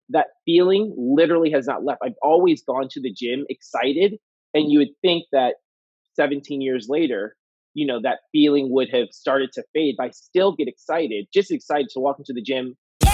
that feeling literally has not left. I've always gone to the gym excited, and you would think that 17 years later, that feeling would have started to fade, but I still get excited, just excited to walk into the gym.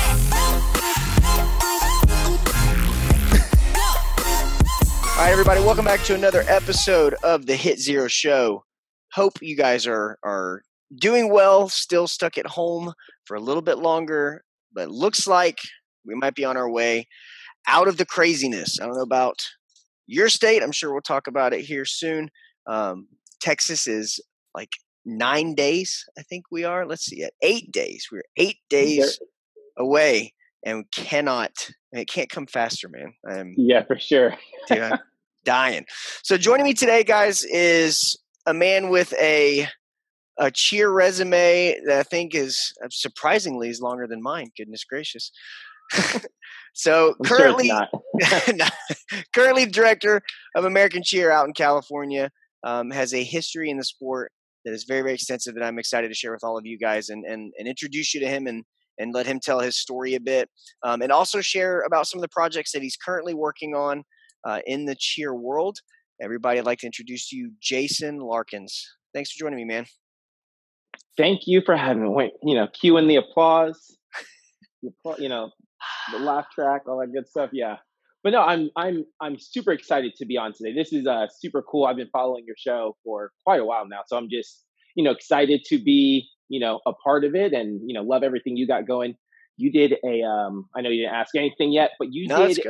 All right, everybody, welcome back to another episode of the Hit Zero Show. Hope you guys are doing well, still stuck at home for a little bit longer, but looks like we might be on our way out of the craziness. I don't know about your state. I'm sure we'll talk about it here soon. Texas is like 9 days, I think we are. Let's see, at 8 days. We're 8 days away, and it can't come faster, man. Yeah, for sure. Dude, I'm dying. So joining me today, guys, is a man with a cheer resume that I think is surprisingly is longer than mine. Goodness gracious. So I'm currently, sure it's not. currently director of American Cheer out in California, has a history in the sport that is very, very extensive that I'm excited to share with all of you guys and introduce you to him and let him tell his story a bit, and also share about some of the projects that he's currently working on in the cheer world. Everybody, I'd like to introduce to you Jason Larkins. Thanks for joining me, man. Thank you for having me. Cue in the applause, the laugh track, all that good stuff. Yeah. But no, I'm super excited to be on today. This is super cool. I've been following your show for quite a while now, so I'm just excited to be a part of it, and love everything you got going. You did I know you didn't ask anything yet, but you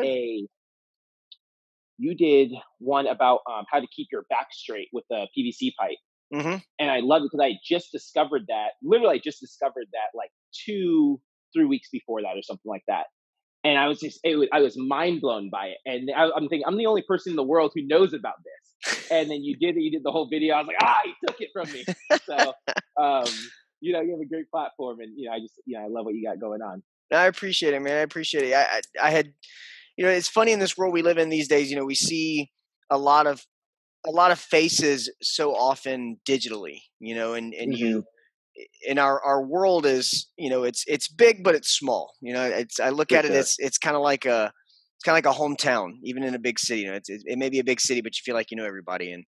did one about how to keep your back straight with a PVC pipe. Mm-hmm. And I love it because I just discovered that. Literally, I just discovered that like 2-3 weeks before that, or something like that. And I was I was mind blown by it. And I'm thinking, I'm the only person in the world who knows about this. And then you did the whole video. I was like, he took it from me. So, you have a great platform, and I love what you got going on. I appreciate it, man. I appreciate it. I had, it's funny in this world we live in these days. We see a lot of faces so often digitally. And Mm-hmm. you. In our world is it's big but it's small. I look For at it, sure. it's kind of like a hometown, even in a big city. It may be a big city, but you feel like everybody. And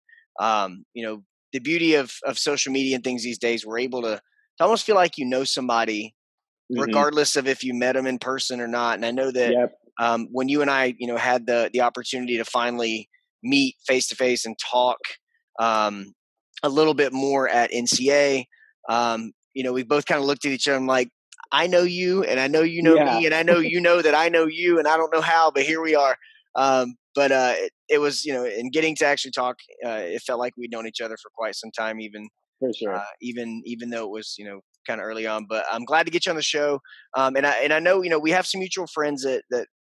the beauty of social media and things these days, we're able to almost feel like somebody, Mm-hmm. regardless of if you met them in person or not. And I know that Yep. when you and I had the opportunity to finally meet face to face and talk a little bit more at NCA, we both kind of looked at each other and like, I know you, and I know you know me, and I know you know that I know you, and I don't know how, but here we are. But it was, in getting to actually talk, it felt like we'd known each other for quite some time, even For sure. even though it was, kind of early on. But I'm glad to get you on the show. And I know, we have some mutual friends that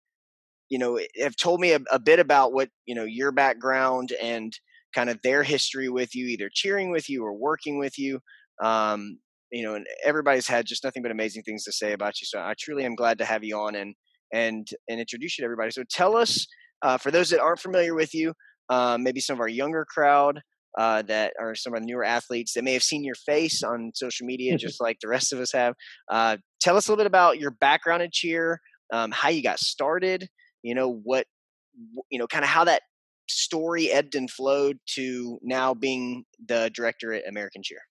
have told me a bit about what, your background and kind of their history with you, either cheering with you or working with you. And everybody's had just nothing but amazing things to say about you. So I truly am glad to have you on and introduce you to everybody. So tell us, for those that aren't familiar with you, maybe some of our younger crowd, that are some of the newer athletes that may have seen your face on social media, just like the rest of us have. Tell us a little bit about your background in cheer, how you got started, what, kind of how that story ebbed and flowed to now being the director at American Cheer.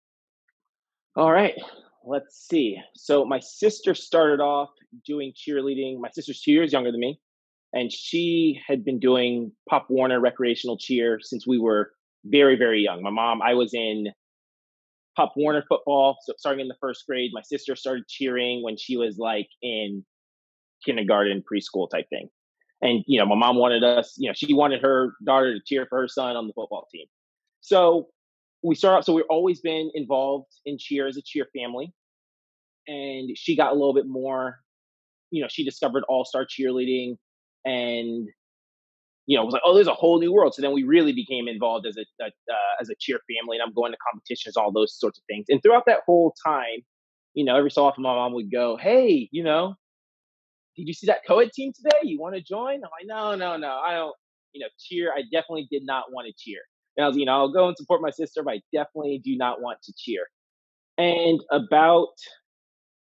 All right, let's see. So my sister started off doing cheerleading. My sister's 2 years younger than me, and she had been doing Pop Warner recreational cheer since we were very, very young. I was in Pop Warner football, so starting in the first grade. My sister started cheering when she was like in kindergarten, preschool type thing. And, my mom wanted us, she wanted her daughter to cheer for her son on the football team. So we've always been involved in cheer as a cheer family. And she got a little bit more, she discovered all-star cheerleading, and, it was like, oh, there's a whole new world. So then we really became involved as a cheer family, and I'm going to competitions, all those sorts of things. And throughout that whole time, every so often my mom would go, hey, did you see that co-ed team today? You want to join? I'm like, no, I don't, cheer. I definitely did not want to cheer. And I was, I'll go and support my sister, but I definitely do not want to cheer. And about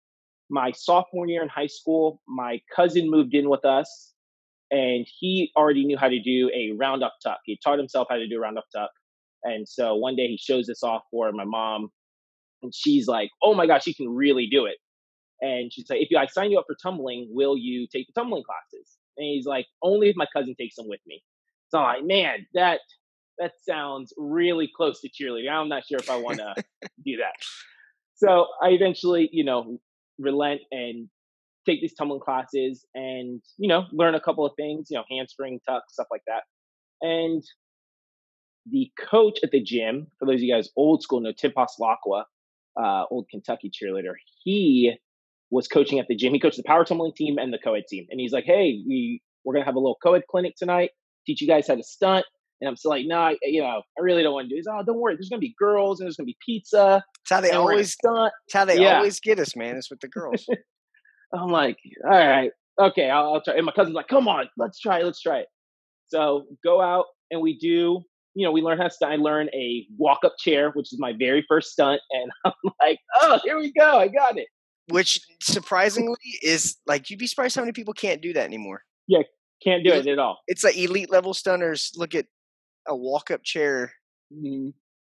my sophomore year in high school, my cousin moved in with us, and he already knew how to do a round up tuck. He taught himself how to do a round up tuck. And so one day he shows this off for my mom, and she's like, "Oh my gosh, he can really do it." And she's like, "If I sign you up for tumbling, will you take the tumbling classes?" And he's like, "Only if my cousin takes them with me." So I'm like, man, that sounds really close to cheerleading. I'm not sure if I want to do that. So I eventually, relent and take these tumbling classes and, learn a couple of things, handspring, tuck, stuff like that. And the coach at the gym, for those of you guys old school, know Tim Paslakwa, old Kentucky cheerleader. He was coaching at the gym. He coached the power tumbling team and the co-ed team. And he's like, "Hey, we're gonna have a little co-ed clinic tonight. Teach you guys how to stunt." And I'm still like, "No, I really don't want to do this." "Oh, don't worry. There's gonna be girls and there's gonna be pizza It's how they and we're gonna always stunt." it's how they Yeah. always get us, man. It's with the girls. I'm like, "All right, okay, I'll try." And my cousin's like, "Come on, let's try it." So go out and we do. We learn how to stunt. I learn a walk up chair, which is my very first stunt, and I'm like, "Oh, here we go! I got it." Which surprisingly is like you'd be surprised how many people can't do that anymore. Yeah, can't do El- it at all. It's like elite level stunners look at a walk up chair. Mhm.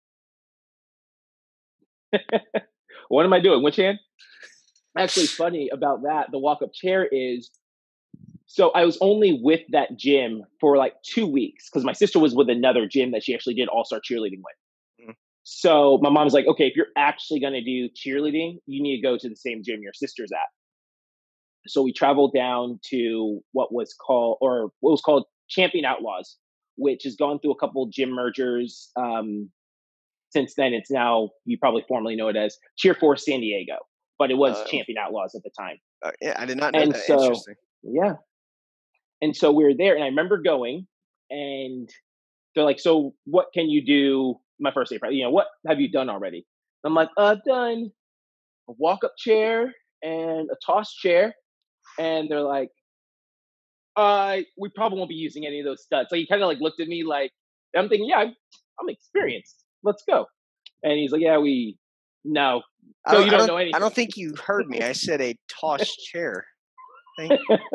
What am I doing? Which hand? Actually, funny about that, the walk up chair is, so I was only with that gym for like 2 weeks because my sister was with another gym that she actually did all star cheerleading with. Mm. So my mom's like, "Okay, if you're actually going to do cheerleading, you need to go to the same gym your sister's at." So we traveled down to what was called Champion Outlaws, which has gone through a couple gym mergers. Since then, it's now, you probably formerly know it as Cheer Force San Diego, but it was Uh, Champion Outlaws at the time. yeah, I did not know And that. so, Interesting. yeah, and so we were there, and I remember going, and they're like, "So what can you do?" My first day, what have you done already? I'm like, "I've done a walk up chair and a toss chair," and they're like, we probably won't be using any of those studs." So he kind of like looked at me like, I'm thinking, yeah, I'm experienced. Let's go. And he's like, "Yeah, no." I So don't you I don't don't know I don't anything. think you heard me. I said a toss chair. Thank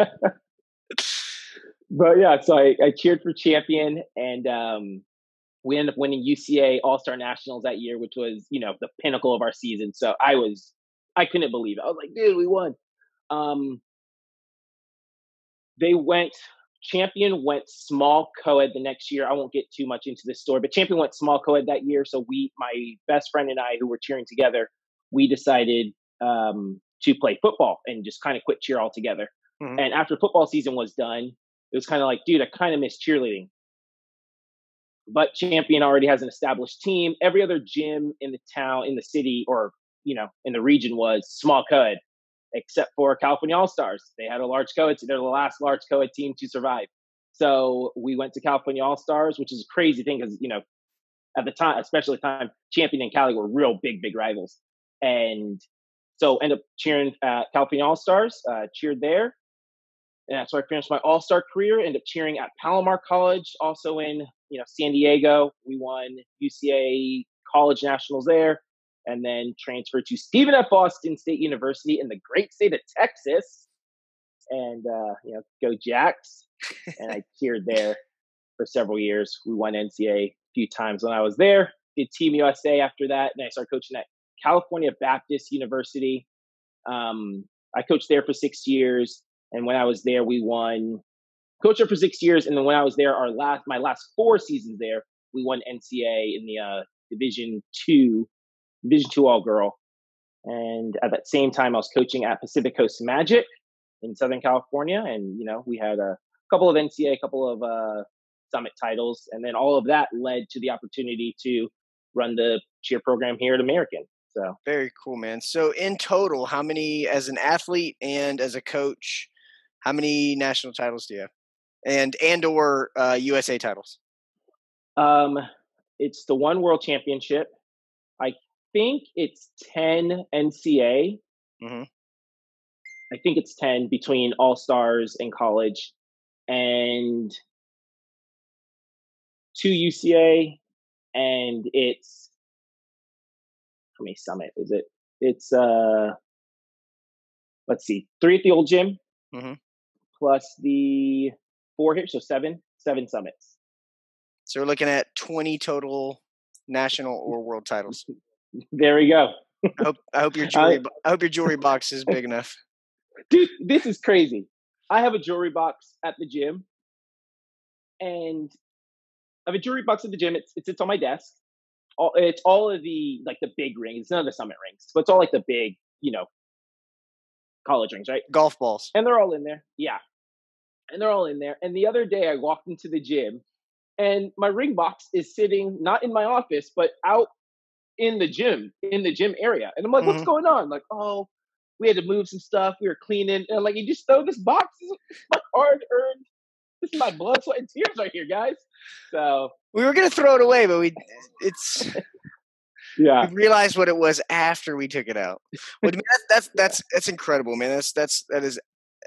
But yeah, so I cheered for Champion, and we ended up winning UCA All Star Nationals that year, which was the pinnacle of our season. So I couldn't believe it. I was like, "Dude, we won." Um, they went Champion went small co-ed the next year. I won't get too much into this story, but Champion went small co-ed that year. So my best friend and I, who were cheering together, we decided to play football and just kind of quit cheer altogether. Mhm. And after football season was done, it was kind of like, dude, I kind of miss cheerleading. But Champion already has an established team. Every other gym in the town, in the city, or in the region was small co-ed, except for California All Stars. They had a large co-ed. They're the last large co-ed team to survive. So we went to California All Stars, which is a crazy thing because at the time, especially at the time, Champion and Cali were real big rivals. And so end up cheering at California All Stars. Cheered there, and that's where I finished my All Star career. Ended up cheering at Palomar College, also in San Diego. We won UCA College Nationals there, and then transferred to Stephen F. Austin State University in the great state of Texas, and go Jacks. And I cheered there for several years. We won NCAA a few times when I was there. Did Team USA after that, and I started coaching at California Baptist University. I coached there for 6 years, and when I was there, we won. Coached there for 6 years, and then when I was there, my last 4 seasons there, we won NCAA in the Division two all girl. And at that same time, I was coaching at Pacific Coast Magic in Southern California, and we had a couple of NCAA, a couple of Summit titles, and then all of that led to the opportunity to run the cheer program here at American. So Very cool, man. So in total, how many as an athlete and as a coach, how many national titles do you have? And or USA titles? um, it's the one World Championship. I think it's 10 NCAA. Hmm. I think it's 10 between All Stars and college, and two UCA, and it's how many Summit is it? It's let's see, 3 at the old gym Hmm. plus the 4 here, so seven summits. So we're looking at 20 total national or world titles. There we go. I hope your Uh, jewelry box is big enough. dude, this is crazy. I have a jewelry box at the gym, and I have a jewelry box at the gym. It sits on my desk. It's all of the like the big rings, none of the summit rings, but it's all like the big, college rings, right? Golf balls. And they're all in there. Yeah, and they're all in there. And the other day, I walked into the gym, and my ring box is sitting not in my office, but out in the gym area. And I'm like, what's Hmm. going on? Like, oh, we had to move some stuff. We were cleaning. And I'm like, you just throw this box. This is my hard earned. This is my blood, sweat, and tears right here, guys. So We were gonna throw it away, but we yeah, realized what it was after we took it out. Well, I mean, that's incredible, man. That is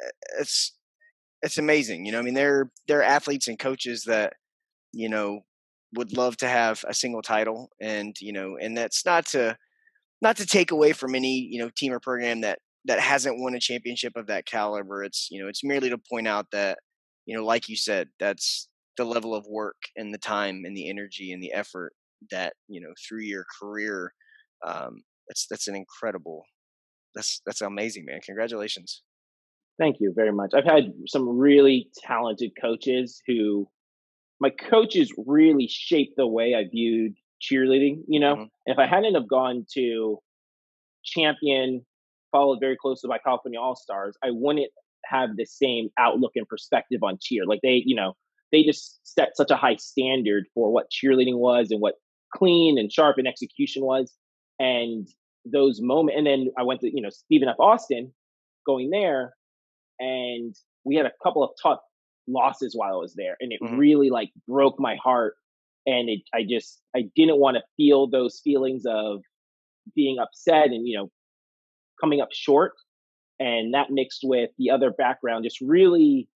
it's amazing. I mean, they're athletes and coaches that you know would love to have a single title, and and that's not to take away from any team or program that hasn't won a championship of that caliber. It's merely to point out that like you said, that's the level of work and the time and the energy and the effort that through your career. That's an incredible. That's amazing, man. Congratulations. thank you very much. I've had some really talented coaches who my coaches really shaped the way I viewed cheerleading. Hmm. If I hadn't have gone to champion, followed very closely by California All Stars, I wouldn't have the same outlook and perspective on cheer. Like they just set such a high standard for what cheerleading was and what clean and sharp and execution was. And those moments, and then I went to, Stephen F. Austin going there, and we had a couple of tough losses while I was there. And it Hmm. really like broke my heart. And I didn't want to feel those feelings of being upset and, coming up short, and that mixed with the other background just really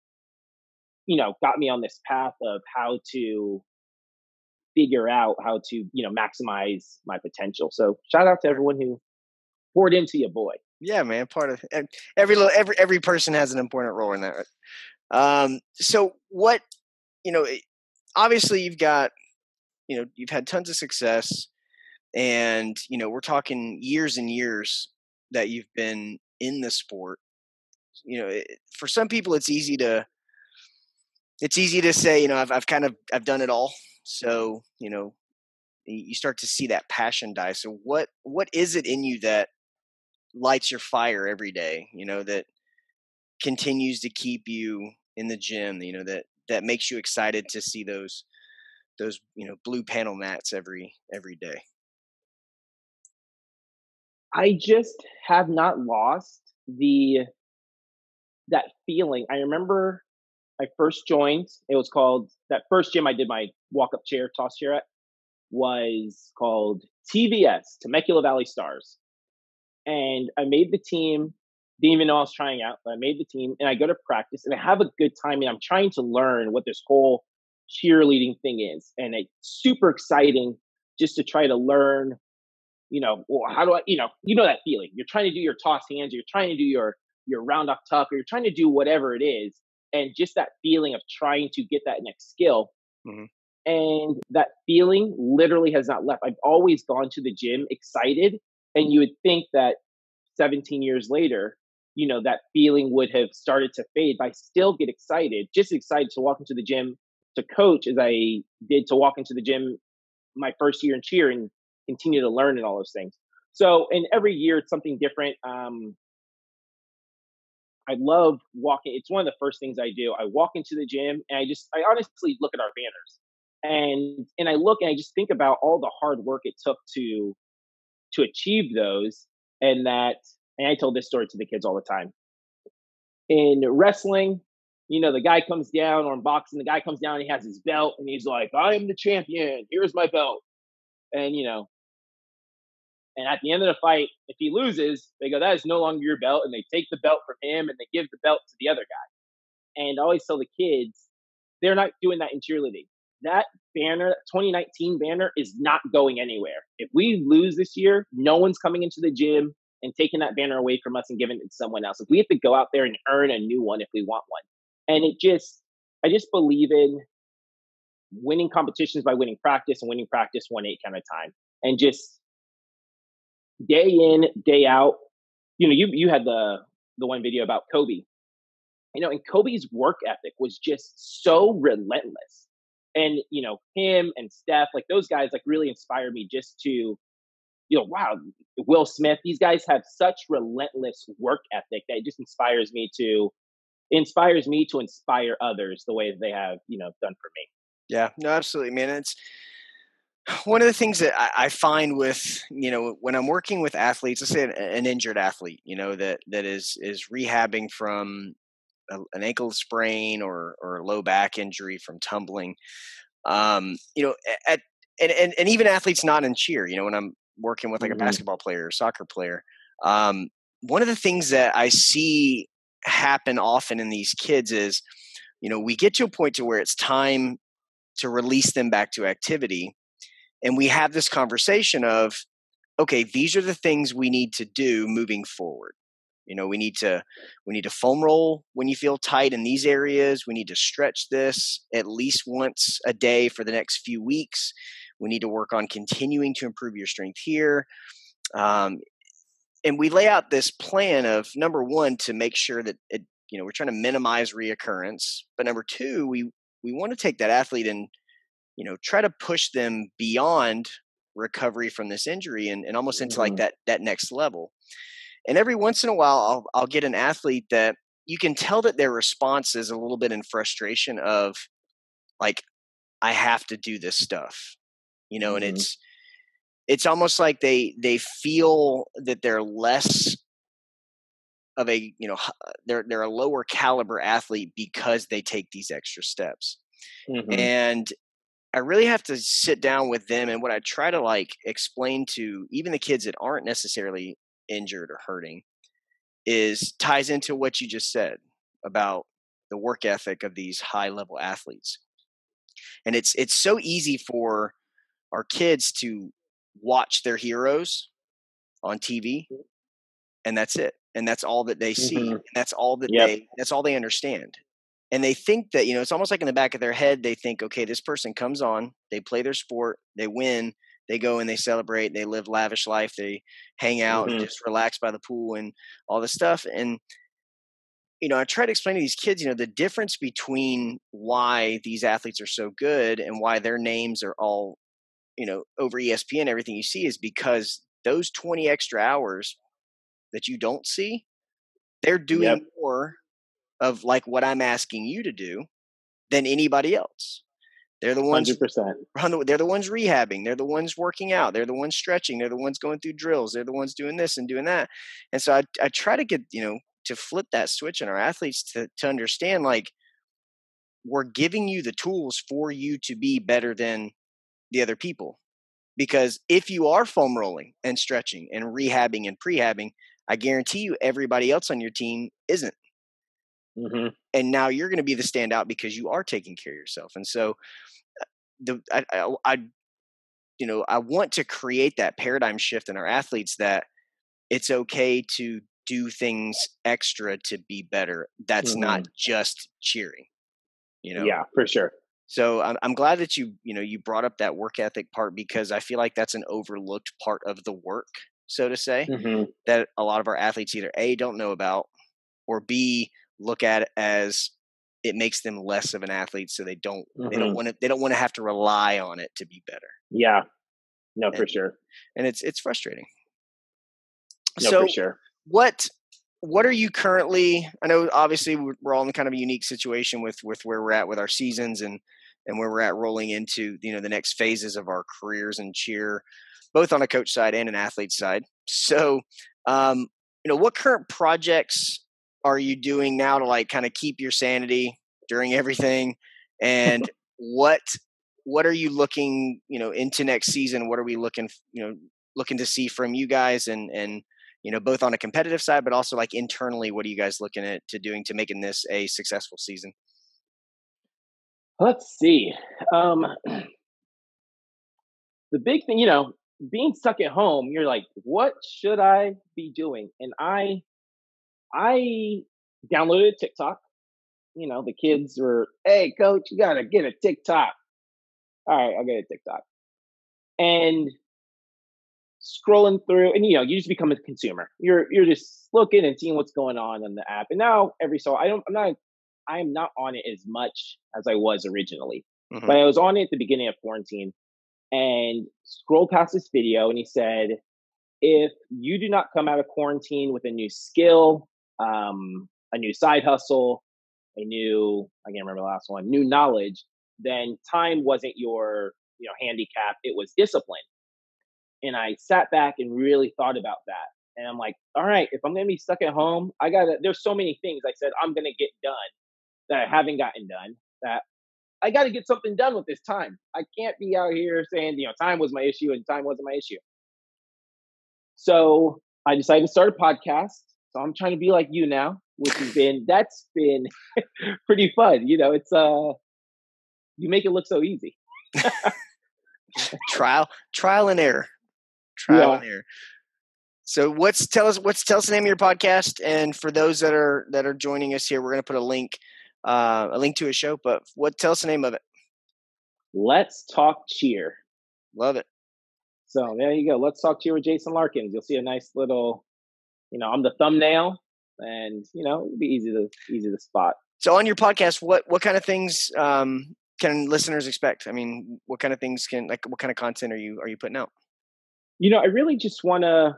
got me on this path of how to figure out how to maximize my potential. So shout out to everyone who poured into your boy. Yeah, man. Part of every person has an important role in that. So what you know? Obviously, you've had tons of success, and we're talking years and years that you've been in the sport. For some people, it's easy to say, I've done it all. So you start to see that passion die. So what is it in you that lights your fire every day? That continues to keep you in the gym. That makes you excited to see those blue panel mats every day. I just have not lost the that feeling. I remember I first joined. It was called that first gym I did my walk up chair toss chair at was called TVS, Temecula Valley Stars, and I made the team. Didn't even know I was trying out, but I made the team, and I go to practice, and I have a good time, and I'm trying to learn what this whole cheerleading thing is, and it's super exciting just to try to learn. Well, how do I? That feeling. You're trying to do your toss hands, you're trying to do your round off tuck, or you're trying to do whatever it is, and just that feeling of trying to get that next skill. Hmm. And that feeling literally has not left. I've always gone to the gym excited, and you would think that 17 years later, that feeling would have started to fade, but I still get excited, just excited to walk into the gym to coach as I did to walk into the gym my first year in cheer and continue to learn and all those things. So, and every year it's something different. I love walking. It's one of the first things I do. I walk into the gym and I honestly look at our banners, and I look and I just think about all the hard work it took to achieve those. And I tell this story to the kids all the time. In wrestling, the guy comes down, or in boxing, the guy comes down and he has his belt and he's like, I am the champion. Here's my belt. And, and at the end of the fight, if he loses, they go, that is no longer your belt. And they take the belt from him and they give the belt to the other guy. And I always tell the kids, they're not doing that in cheerleading. That banner, 2019 banner, is not going anywhere. If we lose this year, no one's coming into the gym and taking that banner away from us and giving it to someone else. Like, we have to go out there and earn a new one if we want one. And I just believe in winning competitions by winning practice and winning practice 1/8 at a time. And just day in, day out, you had the one video about Kobe, and Kobe's work ethic was just so relentless. And, him and Steph, like those guys, like really inspired me just to, wow, Will Smith, these guys have such relentless work ethic that it just inspires me to inspire others the way that they have, done for me. Yeah, no, absolutely, man. It's one of the things that I find with, when I'm working with athletes, let's say an injured athlete, that is rehabbing from an ankle sprain or a low back injury from tumbling. At and even athletes not in cheer, when I'm working with like a Mhm. basketball player or soccer player, one of the things that I see happen often in these kids is, we get to a point to where it's time to release them back to activity, and we have this conversation of, okay, these are the things we need to do moving forward. We need to foam roll when you feel tight in these areas. We need to stretch this at least once a day for the next few weeks. We need to work on continuing to improve your strength here. And we lay out this plan of, number one, to make sure that we're trying to minimize reoccurrence, but number two, we want to take that athlete and try to push them beyond recovery from this injury and almost into like Mhm. that next level. And every once in a while, I'll get an athlete that you can tell that their response is a little bit in frustration of like, I have to do this stuff, and Mhm. it's almost like they feel that they're less of a, they're a lower caliber athlete because they take these extra steps. Mhm. And I really have to sit down with them, and what I try to like explain to even the kids that aren't necessarily injured or hurting is ties into what you just said about the work ethic of these high level athletes. And it's so easy for our kids to watch their heroes on TV, and that's it. And that's all that they see. Mhm. And Yep. that's all they understand. And they think that, it's almost like in the back of their head, they think, okay, this person comes on, they play their sport, they win, they go and they celebrate, they live lavish life, they hang out and Mhm. just relax by the pool and all this stuff. And I try to explain to these kids, the difference between why these athletes are so good and why their names are all, over ESPN, everything you see is because those 20 extra hours that you don't see, they're Yep. doing more of like what I'm asking you to do than anybody else. They're the ones 100%. they're the ones rehabbing, they're the ones working out, they're the ones stretching, they're the ones going through drills, they're the ones doing this and doing that. And so I try to get, to flip that switch in our athletes to understand like we're giving you the tools for you to be better than the other people. Because if you are foam rolling and stretching and rehabbing and prehabbing, I guarantee you everybody else on your team isn't. Mhm. And now you're going to be the standout because you are taking care of yourself. And so I want to create that paradigm shift in our athletes that it's okay to do things extra to be better. That's not Mhm. just cheering, you know? Yeah, for sure. So I'm glad that you brought up that work ethic part because I feel like that's an overlooked part of the work, so to say, Mhm. that a lot of our athletes either A, don't know about, or B, look at it as it makes them less of an athlete, so Mhm. they don't want to have to rely on it to be better. Yeah. No, And for sure. it's frustrating. No, for So sure. what what are you currently, I know obviously we're all in kind of a unique situation with where we're at with our seasons and where we're at rolling into, the next phases of our careers and cheer, both on a coach side and an athlete side. So, um, what current projects are you doing now to like kind of keep your sanity during everything? And what what are you looking, into next season? What are we looking to see from you guys and both on a competitive side, but also like internally, what are you guys looking at to doing to making this a successful season? Let's see. Um, the big thing, being stuck at home, you're like, what should I be doing? And I downloaded TikTok. You know, the kids were, hey, coach, you got to get a TikTok. All right, I'll get a TikTok. And scrolling through, and you just become a consumer. You're just looking and seeing what's going on the app. And now every so I am not on it as much as I was originally. Mm-hmm. But I was on it at the beginning of quarantine and scrolled past this video, and he said, if you do not come out of quarantine with a new skill, a new side hustle, I can't remember the last one, new knowledge, then time wasn't your, handicap. It was discipline. And I sat back and really thought about that. And I'm like, all right, if I'm going to be stuck at home, there's so many things I said I'm going to get done that I haven't gotten done, that I got to get something done with this time. I can't be out here saying, time was my issue and time wasn't my issue. So I decided to start a podcast. So I'm trying to be like you now, that's been pretty fun. It's you make it look so easy. Trial and error. And error. So tell us the name of your podcast, and for those that are joining us here, we're going to put a link to a show. But tell us the name of it. Let's Talk Cheer. Love it. So there you go. Let's Talk Cheer with Jason Larkins. You'll see a nice little, I'm the thumbnail, and it'll be easy to spot. So on your podcast, what kind of things can listeners expect? I mean, what kind of things what kind of content are you putting out? I really just want to,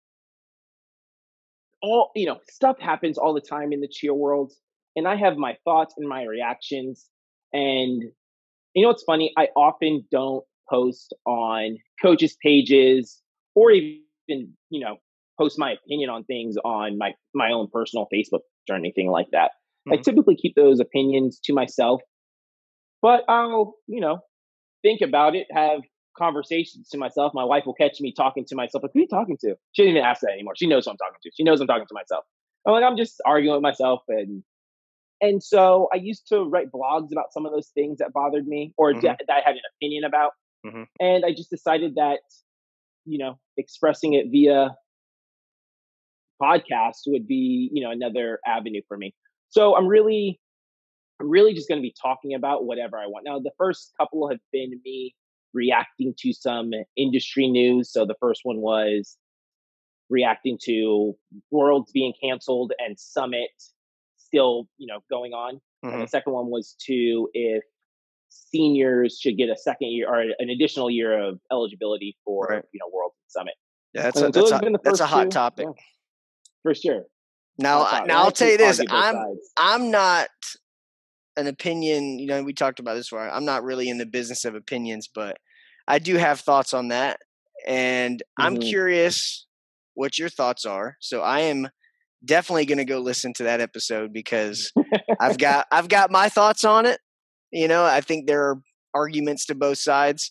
stuff happens all the time in the cheer world, and I have my thoughts and my reactions. And it's funny, I often don't post on coaches' pages or even, post my opinion on things on my own personal Facebook or anything like that. Mm-hmm. I typically keep those opinions to myself, but I'll, think about it, have conversations to myself. My wife will catch me talking to myself. Like, who are you talking to? She doesn't even ask that anymore. She knows who I'm talking to. She knows I'm talking to myself. I'm just arguing with myself. And so I used to write blogs about some of those things that bothered me or mm-hmm. that I had an opinion about. Mm-hmm. And I just decided that, expressing it via podcast would be, another avenue for me. So I'm really just going to be talking about whatever I want. Now, the first couple have been me reacting to some industry news. So the first one was reacting to Worlds being canceled and Summit still, going on. Mm-hmm. And the second one was if seniors should get a second year or an additional year of eligibility for, right. Worlds and Summit. Yeah, that's a hot topic. Yeah, for sure. Now I'll tell you this, I'm not an opinion, we talked about this before. I'm not really in the business of opinions, but I do have thoughts on that. And mm-hmm. I'm curious what your thoughts are. So I am definitely going to go listen to that episode because I've got my thoughts on it. I think there are arguments to both sides.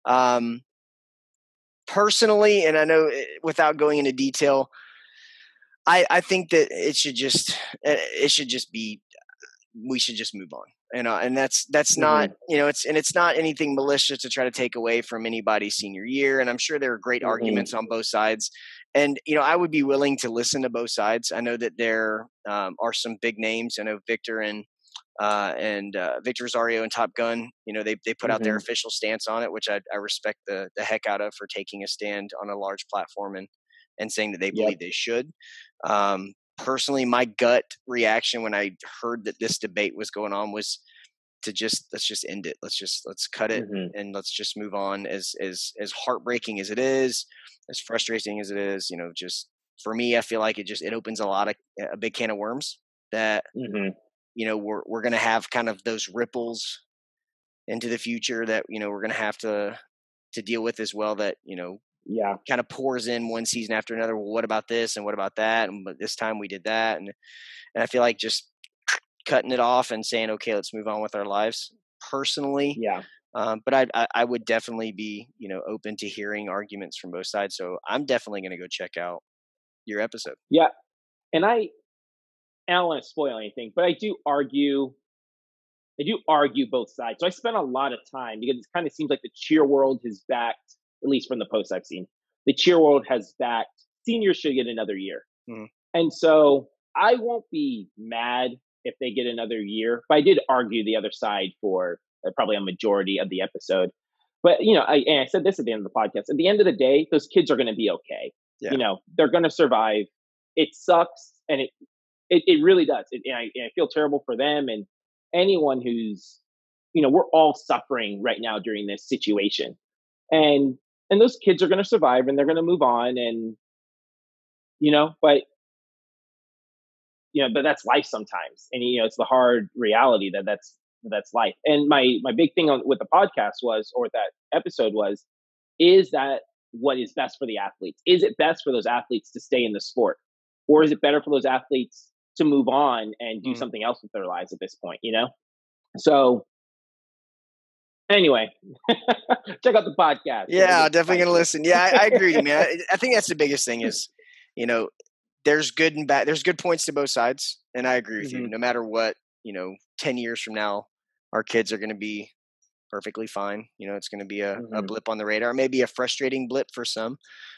Personally, and I know without going into detail, I think that it should just be, we should just move on. And that's mm-hmm. not, it's not anything malicious to try to take away from anybody's senior year. And I'm sure there are great mm-hmm. arguments on both sides. And, I would be willing to listen to both sides. I know that there are some big names. I know Victor and Victor Rosario and Top Gun, they put mm-hmm. out their official stance on it, which I respect the heck out of, for taking a stand on a large platform and saying that they believe they should. Personally, my gut reaction when I heard that this debate was going on was to let's just end it. Let's cut it mm-hmm. and let's just move on. As heartbreaking as it is, as frustrating as it is, just for me, I feel like it opens a big can of worms that, mm-hmm. We're going to have kind of those ripples into the future that, we're going to have to deal with as well, that, kind of pours in one season after another. Well, what about this? And what about that? And this time we did that. And I feel like just cutting it off and saying, okay, let's move on with our lives personally. Yeah. But I would definitely be, open to hearing arguments from both sides. So I'm definitely going to go check out your episode. Yeah. And I don't want to spoil anything, but I do argue both sides. So I spent a lot of time, because it kind of seems like the cheer world has backed at least from the posts I've seen. The cheer world has backed seniors should get another year. Mhm. And so I won't be mad if they get another year. But I did argue the other side for probably a majority of the episode. But, and I said this at the end of the podcast. At the end of the day, those kids are going to be okay. Yeah. They're going to survive. It sucks. And it really does. And I feel terrible for them and anyone who's, we're all suffering right now during this situation. And those kids are going to survive and they're going to move on. And, but but that's life sometimes. And, it's the hard reality that's life. And my big thing with the podcast or that episode is that what is best for the athletes? Is it best for those athletes to stay in the sport? Or is it better for those athletes to move on and do something else with their lives at this point, So anyway, check out the podcast. Yeah, definitely going to listen. Yeah, I agree with you, man. I think that's the biggest thing is, there's good and bad. There's good points to both sides. And I agree with you. No matter what, 10 years from now, our kids are going to be perfectly fine. It's going to be a blip on the radar, maybe a frustrating blip for some.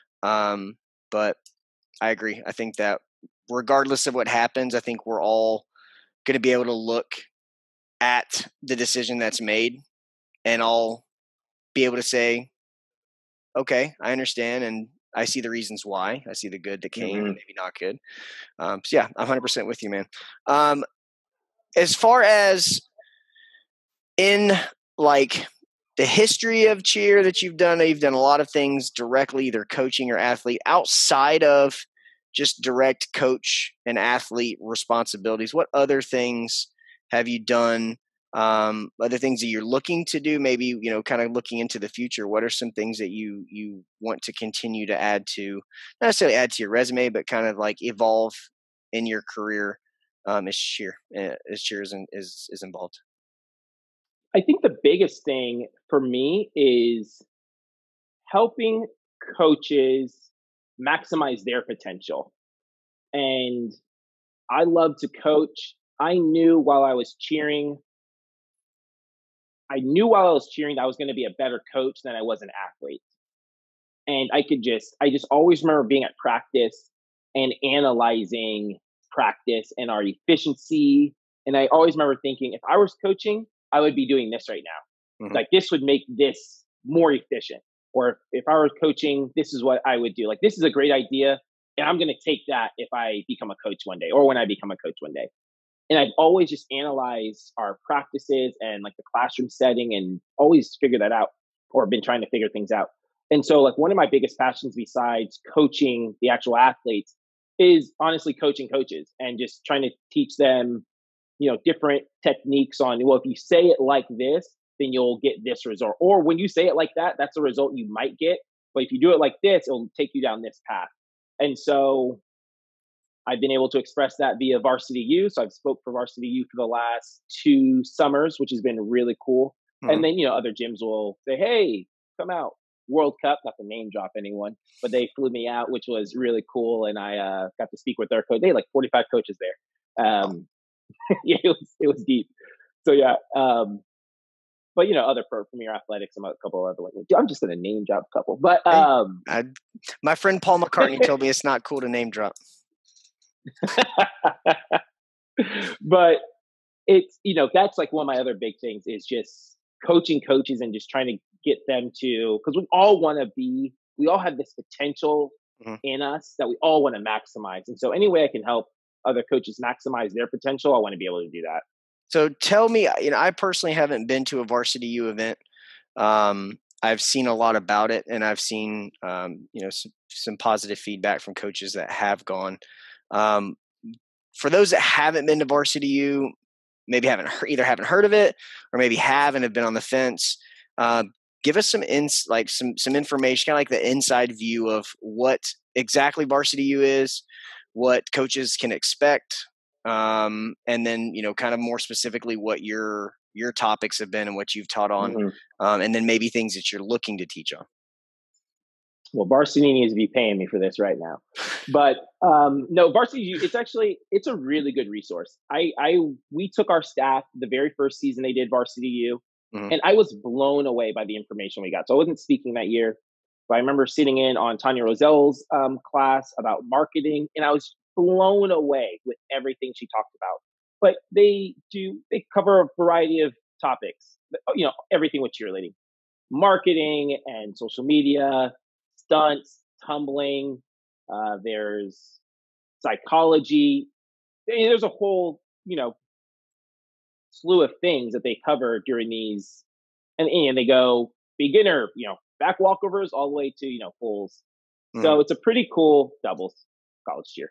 But I agree. I think that regardless of what happens, I think we're all going to be able to look at the decision that's made and all be able to say, okay, I understand. And I see the reasons why. I see the good that came and maybe not good. So yeah, I'm 100% with you, man. As far as in like the history of cheer that you've done a lot of things directly, either coaching or athlete, outside of just direct coach and athlete responsibilities. What other things have you done? Other things that you're looking to do, maybe, kind of looking into the future. What are some things that you want to continue to add to, not necessarily add to your resume, but kind of like evolve in your career as cheer is involved? I think the biggest thing for me is helping coaches maximize their potential. And I love to coach. I knew while I was cheering that I was going to be a better coach than I was an athlete. And I just always remember being at practice and analyzing practice and our efficiency. And I always remember thinking, if I was coaching, I would be doing this right now. Like this would make this more efficient. Or if I were coaching, this is what I would do. Like, this is a great idea. And I'm going to take that if I become a coach one day or when I become a coach one day. And I've always just analyzed our practices and like the classroom setting and always figured that out or been trying to figure things out. And so like one of my biggest passions besides coaching the actual athletes is honestly coaching coaches and just trying to teach them, different techniques on, well, if you say it like this, then you'll get this result. Or when you say it like that, that's a result you might get. But if you do it like this, it'll take you down this path. And so I've been able to express that via Varsity U. So I've spoke for Varsity U for the last 2 summers, which has been really cool. And then, other gyms will say, hey, come out. World Cup, not to name drop anyone, but they flew me out, which was really cool. And I got to speak with their coach. They had like 45 coaches there. Yeah, it was deep. So yeah. But other Premier Athletics, a couple other ones. I'm just gonna name drop a couple. But my friend Paul McCartney told me it's not cool to name drop. But it's that's like one of my other big things is just coaching coaches and just trying to get them to, because we all have this potential in us that we all want to maximize. And so any way I can help other coaches maximize their potential, I want to be able to do that. So tell me, I personally haven't been to a Varsity U event. I've seen a lot about it, and I've seen, some positive feedback from coaches that have gone. For those that haven't been to Varsity U, maybe haven't heard of it, or maybe have and have been on the fence. Give us some information, kind of like the inside view of what exactly Varsity U is, what coaches can expect, and then kind of more specifically what your topics have been and what you've taught on, and then maybe things that you're looking to teach on. Well, Varsity needs to be paying me for this right now, but no, Varsity U, it's a really good resource. We took our staff the very first season they did Varsity U, and I was blown away by the information we got. So I wasn't speaking that year, But I remember sitting in on Tanya Roselle's class about marketing, and I was blown away with everything she talked about. But they cover a variety of topics, everything with cheerleading, marketing and social media, stunts, tumbling. There's psychology. There's a whole, slew of things that they cover during these, and they go beginner, back walkovers all the way to fulls. So it's a pretty cool doubles college cheer.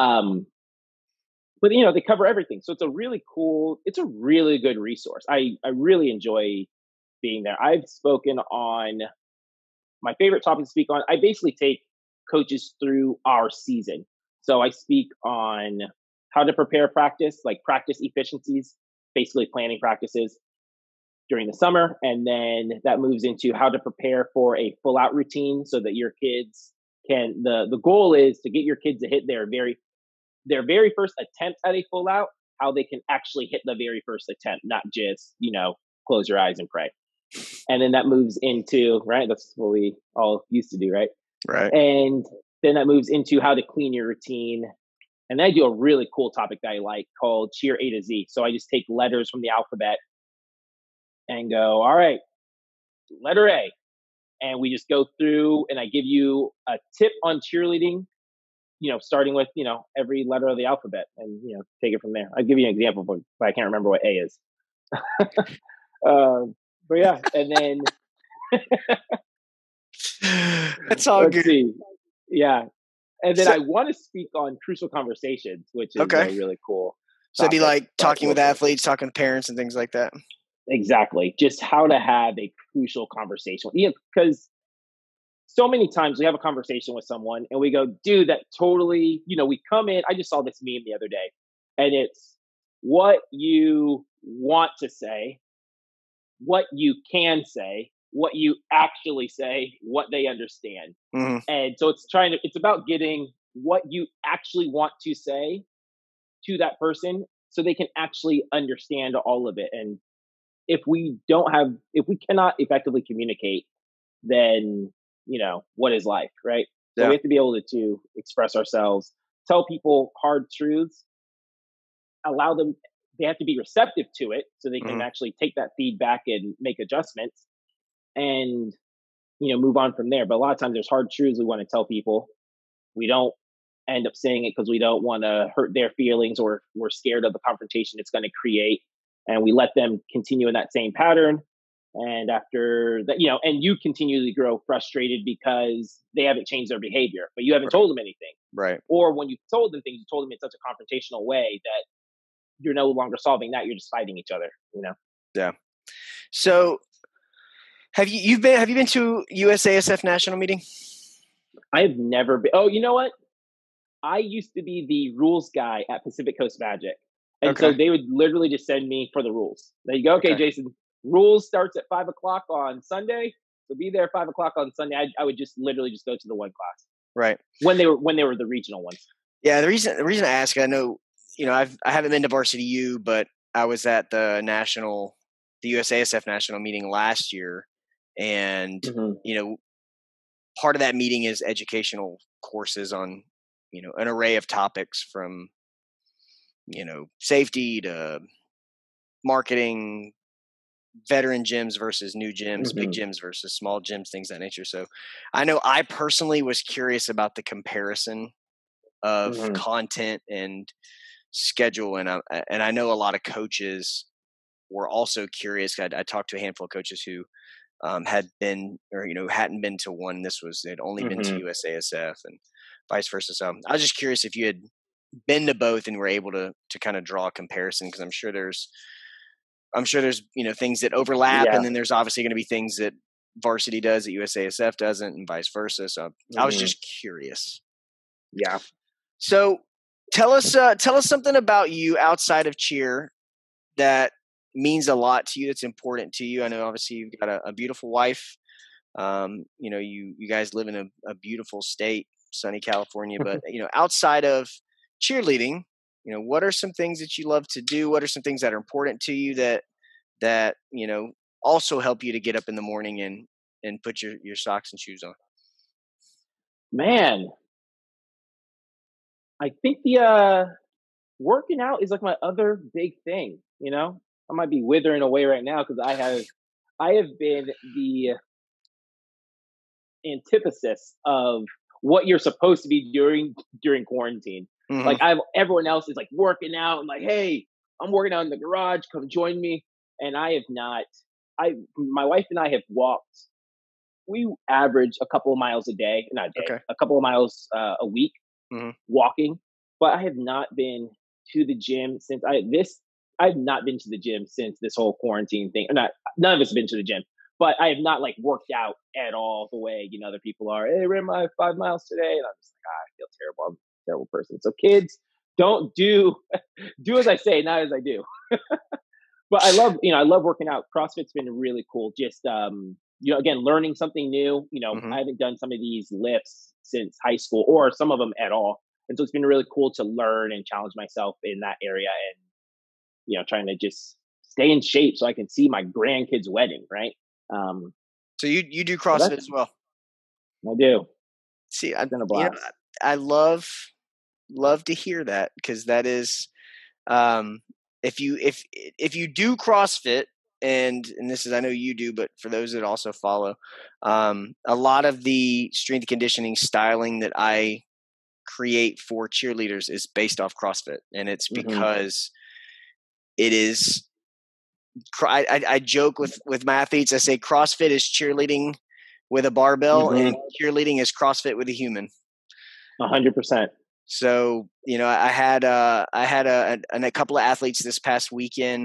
But they cover everything, so it's a really good resource. I really enjoy being there. I've spoken on my favorite topic to speak on. I basically take coaches through our season. So I speak on how to prepare practice, like practice efficiencies, basically planning practices during the summer. And then that moves into how to prepare for a full out routine so that your kids the goal is to get your kids to hit their very first attempt at a full out, how they can actually hit the very first attempt, not just, close your eyes and pray. And then that moves into, right, that's what we all used to do, right? Right. And then that moves into how to clean your routine. And I do a really cool topic that I like called Cheer A to Z. So I just take letters from the alphabet and go, all right, letter A. And we just go through and I give you a tip on cheerleading, starting with, every letter of the alphabet and, take it from there. I'll give you an example, but I can't remember what A is. But yeah, and then that's all let's good. see. Yeah. And then I want to speak on crucial conversations, which is really cool. So it'd be like talking with athletes, talking with parents and things like that. Exactly. Just how to have a crucial conversation. Because so many times we have a conversation with someone and we go, dude, that totally, we come in. I just saw this meme the other day, and it's what you want to say, what you can say, what you actually say, what they understand. Mm-hmm. And so it's about getting what you actually want to say to that person so they can actually understand all of it. And if we cannot effectively communicate, then, what is life, right? So we have to be able to express ourselves, tell people hard truths, allow them, they have to be receptive to it so they can actually take that feedback and make adjustments and, move on from there. But a lot of times there's hard truths we want to tell people. We don't end up saying it because we don't want to hurt their feelings or we're scared of the confrontation it's going to create. And we let them continue in that same pattern. And after that, and you continually grow frustrated because they haven't changed their behavior, but you haven't told them anything. Right. Or when you told them things, you told them in such a confrontational way that you're no longer solving that. You're just fighting each other, Yeah. So have you been to USASF national meeting? I have never been. Oh, you know what? I used to be the rules guy at Pacific Coast Magic. And so they would literally just send me for the rules. There you go. Okay, Jason, rules starts at 5:00 on Sunday. So be there 5:00 on Sunday. I would just literally just go to the one class. Right. When they were the regional ones. Yeah. The reason I ask, I know, I haven't been to Varsity U, but I was at the USASF national meeting last year. And, part of that meeting is educational courses on, an array of topics from, safety to marketing, veteran gyms versus new gyms, big gyms versus small gyms, things of that nature. So I know I personally was curious about the comparison of content and schedule. And I know a lot of coaches were also curious. I talked to a handful of coaches who had been, or, hadn't been to one. They'd only been to USASF and vice versa. So I was just curious if you had been to both and were able to kind of draw a comparison, because I'm sure there's things that overlap, and then there's obviously going to be things that varsity does that USASF doesn't, and vice versa. So I was just curious. Yeah. So tell us something about you outside of cheer that means a lot to you, that's important to you. I know obviously you've got a beautiful wife. You guys live in a beautiful state, sunny California, but outside of cheerleading, what are some things that you love to do? What are some things that are important to you that also help you to get up in the morning and put your socks and shoes on? Man, I think the working out is like my other big thing. I might be withering away right now because I have been the antithesis of what you're supposed to be doing during quarantine. Hmm. Like I've everyone else is like working out and like, hey, I'm working out in the garage, come join me. And I have not. I My wife and I have walked. We average a couple of miles a day, not a day, Okay. a couple of miles a week Hmm. walking. But I have not been to the gym since I this. I've not been to the gym since this whole quarantine thing. Or not, none of us have been to the gym, but I have not like worked out at all the way other people are. Hey, ran my 5 miles today, and I'm just like, I feel terrible. I'm a terrible person. So kids, don't do as I say, not as I do. But I love working out. CrossFit's been really cool. Just again, learning something new. Hmm. I haven't done some of these lifts since high school, or some of them at all, and so it's been really cool to learn and challenge myself in that area, and trying to just stay in shape so I can see my grandkids' wedding, right? Um, So you do so CrossFit that's as well. I do. See, It's been a you know, blast. I love to hear that, because that is, um, if you do CrossFit, and this is, I know you do, but for those that also follow, a lot of the strength and conditioning styling that I create for cheerleaders is based off CrossFit, and it's Hmm. because it is. I joke with my athletes. I say CrossFit is cheerleading with a barbell, and Hmm. cheerleading is CrossFit with a human. 100%. So I had a couple of athletes this past weekend,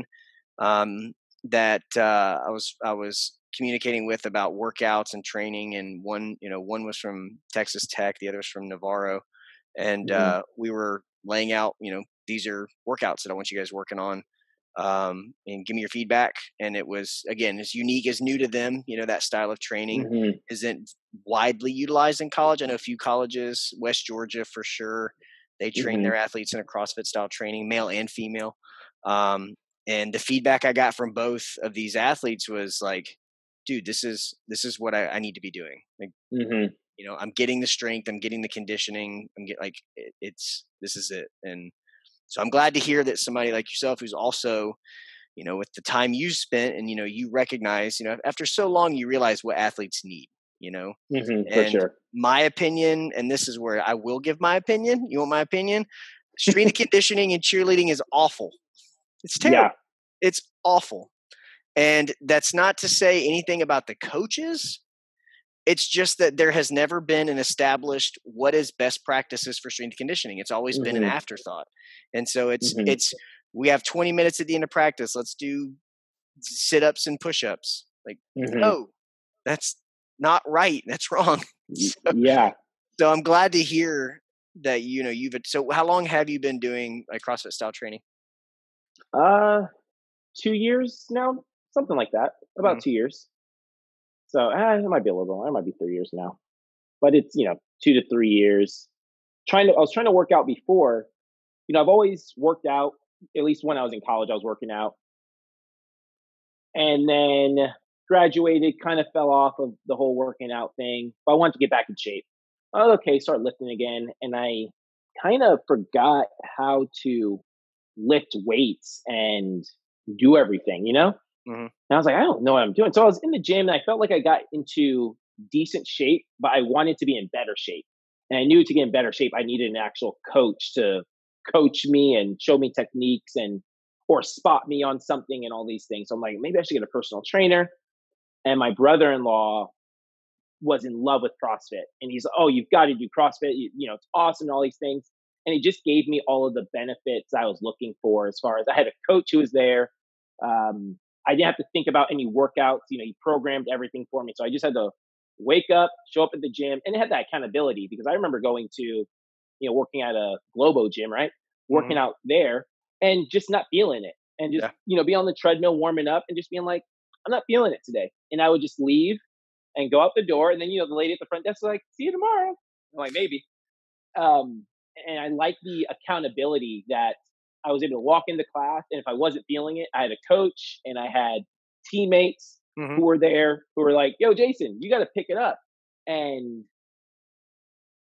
that I was communicating with about workouts and training, and one was from Texas Tech, the other was from Navarro, and Hmm. we were laying out, these are workouts that I want you guys working on, and give me your feedback. And it was, again, as unique, as new to them. That style of training Hmm. isn't widely utilized in college. I know a few colleges, West Georgia for sure, they train Hmm. their athletes in a CrossFit style training, male and female. Um, and the feedback I got from both of these athletes was like, dude, this is what I need to be doing. Like, Hmm. I'm getting the strength, I'm getting the conditioning, I'm get like it's this is it. And so I'm glad to hear that somebody like yourself, who's also, with the time you spent, and you recognize, after so long, you realize what athletes need, you know. For And sure. my opinion, and this is where I will give my opinion. You want my opinion? Strength and conditioning and cheerleading is awful. It's Yeah. terrible. It's awful. And that's not to say anything about the coaches. It's just that there has never been an established what is best practices for strength conditioning. It's always been an Hmm. afterthought. And so Hmm. it's we have 20 minutes at the end of practice. Let's do sit-ups and push-ups. Like, Hmm. no, that's not right. That's wrong. So, Yeah. so I'm glad to hear that so how long have you been doing like CrossFit style training? Uh, 2 years now, something like that. About Mhm. 2 years. So it might be a little more. It might be 3 years now, but it's 2 to 3 years. I was trying to work out before. I've always worked out. At least when I was in college, I was working out, and then graduated. Kind of fell off of the whole working out thing, but I wanted to get back in shape. Oh, okay, start lifting again, and I kind of forgot how to lift weights and do everything. Mhm. And I was like, I don't know what I'm doing. So I was in the gym and I felt like I got into decent shape, but I wanted to be in better shape. And I knew to get in better shape, I needed an actual coach to coach me and show me techniques and or spot me on something and all these things. So I'm like, maybe I should get a personal trainer. And my brother-in-law was in love with CrossFit. And he's like, oh, you've got to do CrossFit. It's awesome and all these things. And he just gave me all of the benefits I was looking for as far as I had a coach who was there. I didn't have to think about any workouts. He programmed everything for me. So I just had to wake up, show up at the gym, and it had that accountability because I remember going to, working at a Globo gym, right? Working Mhm. out there and just not feeling it. And just, Yeah. be on the treadmill warming up and just being like, I'm not feeling it today. And I would just leave and go out the door. And then, the lady at the front desk was like, see you tomorrow. I'm like, maybe. Um, and I like the accountability that I was able to walk into class. And if I wasn't feeling it, I had a coach and I had teammates Mhm. who were there who were like, yo, Jason, you got to pick it up. And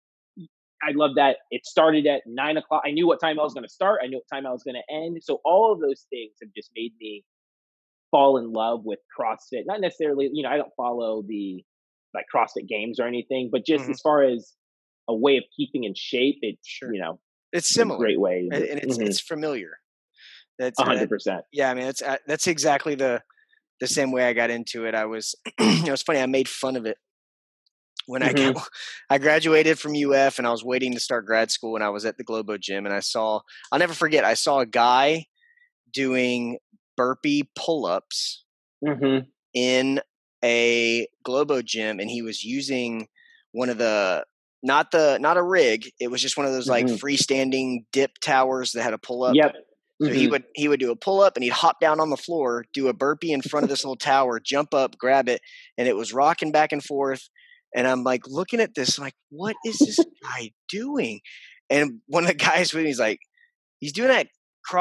I love that it started at 9 o'clock. I knew what time I was going to start. I knew what time I was going to end. So all of those things have just made me fall in love with CrossFit. Not necessarily, I don't follow the like CrossFit games or anything, but just Mhm. as far as a way of keeping in shape, it's, Sure. It's a similar, great way to do and it. it's familiar. A That 100%. yeah, I mean, that's exactly the same way I got into it. I was it was funny, I made fun of it when Hmm. I graduated from UF and I was waiting to start grad school and I was at the Globo gym and I'll never forget, I saw a guy doing burpee pull-ups Hmm. in a Globo gym and he was using one of the not a rig, it was just one of those like Hmm. freestanding dip towers that had a pull up. Yep. So Hmm. he would do a pull up and he'd hop down on the floor, do a burpee in front of this little tower, jump up, grab it, and it was rocking back and forth. And I'm like looking at this, like, what is this guy doing? And one of the guys with me, he's like, he's doing that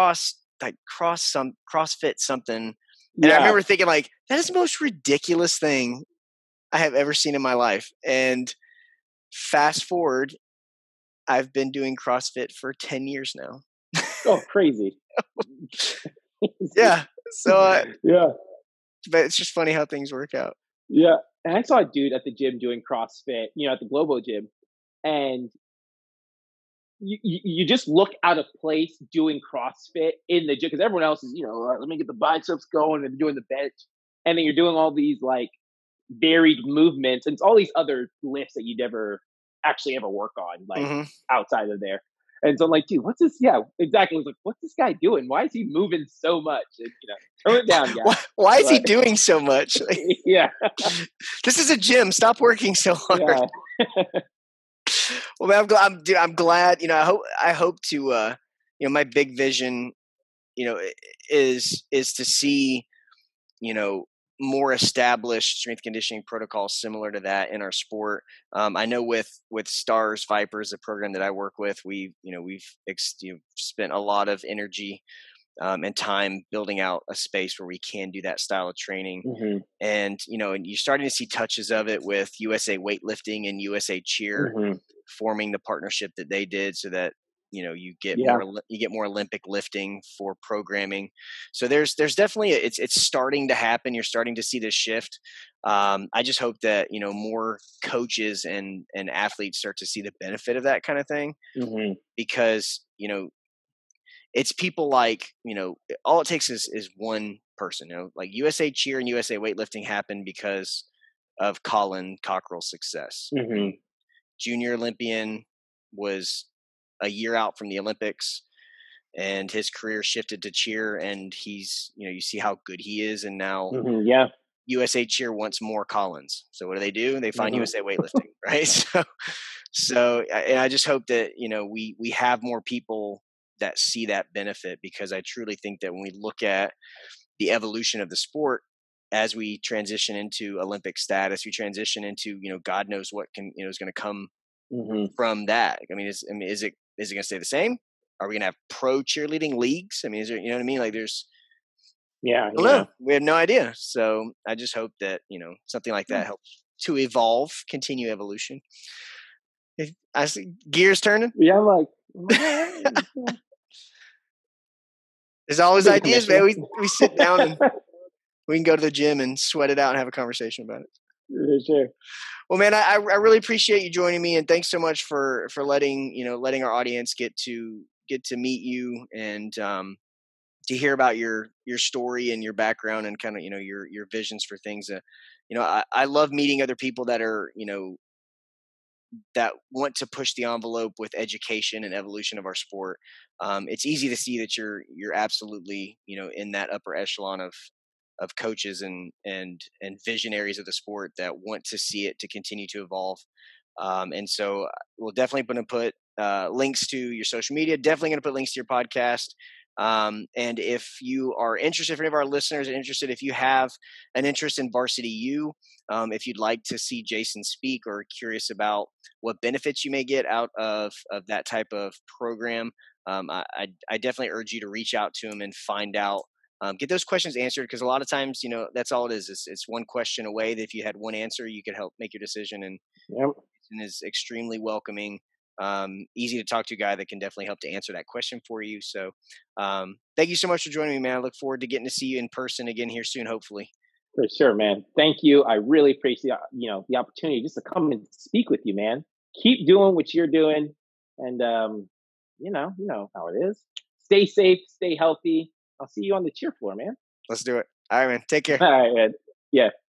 CrossFit something. And I Yeah. remember thinking, like, that is the most ridiculous thing I have ever seen in my life. And fast forward, I've been doing CrossFit for 10 years now. Oh, crazy. Yeah. So Yeah. but it's just funny how things work out. Yeah. And I saw a dude at the gym doing CrossFit, at the Globo gym, and you just look out of place doing CrossFit in the gym because everyone else is, let me get the biceps going and doing the bench. And then you're doing all these like varied movements and it's all these other lifts that you never actually ever work on, like Hmm. outside of there. And so I'm like, dude, what's this? Yeah, exactly. I was like, what's this guy doing? Why is he moving so much? And, tone it down, guy. Why is he But doing so much? yeah, This is a gym. Stop working so hard. yeah. Well, man, dude, I'm glad. I hope to. My big vision, is to see, you know, more established strength conditioning protocols similar to that in our sport. I know with Stars Vipers, the program that I work with, we've spent a lot of energy and time building out a space where we can do that style of training. Hmm. And you're starting to see touches of it with USA Weightlifting and USA Cheer Hmm. forming the partnership that they did, so that Yeah. you get more Olympic lifting for programming. So there's definitely it's starting to happen. You're starting to see this shift. I just hope that more coaches and athletes start to see the benefit of that kind of thing, Hmm. because it's people like, all it takes is one person. Like USA Cheer and USA Weightlifting happened because of Colin Cockrell's success. I Hmm. mean, junior Olympian, was a year out from the Olympics, and his career shifted to cheer, and you see how good he is, and now Hmm. Yeah. USA Cheer wants more Collins. So what do? They find Hmm. USA Weightlifting, right? And I just hope that we have more people that see that benefit, because I truly think that when we look at the evolution of the sport, as we transition into Olympic status, we transition into God knows what is going to come Hmm. from that. Is it going to stay the same? Are we going to have pro cheerleading leagues? I mean, is there, what I mean? Like, Yeah. I don't Yeah. know. We have no idea. So I just hope that something like that helps to evolve, continue evolution. I see gears turning. Yeah. I'm like, all right. There's always Big ideas, man. commissioner. We sit down and we can go to the gym and sweat it out and have a conversation about it. For sure. Well, man, I really appreciate you joining me, and thanks so much for letting our audience get to meet you, and to hear about your story and your background, and kind of your visions for things. I love meeting other people that are that want to push the envelope with education and evolution of our sport. It's easy to see that you're absolutely in that upper echelon of coaches and visionaries of the sport that want to see it to continue to evolve. And so we'll definitely going to put links to your social media. Definitely going to put links to your podcast. And if you are interested, if any of our listeners are interested, if you have an interest in Varsity U, if you'd like to see Jason speak, or curious about what benefits you may get out of that type of program, I definitely urge you to reach out to him and find out. Get those questions answered, because a lot of times, that's all it is. It's one question away that if you had one answer, you could help make your decision. And Yep. is extremely welcoming. easy to talk to guy that can definitely help to answer that question for you. So thank you so much for joining me, man. I look forward to getting to see you in person again here soon, hopefully. For sure, man. Thank you. I really appreciate the opportunity just to come and speak with you, man. Keep doing what you're doing, and you know how it is. Stay safe, stay healthy. I'll see you on the cheer floor, man. Let's do it. All right, man. Take care. All right, man. Yeah.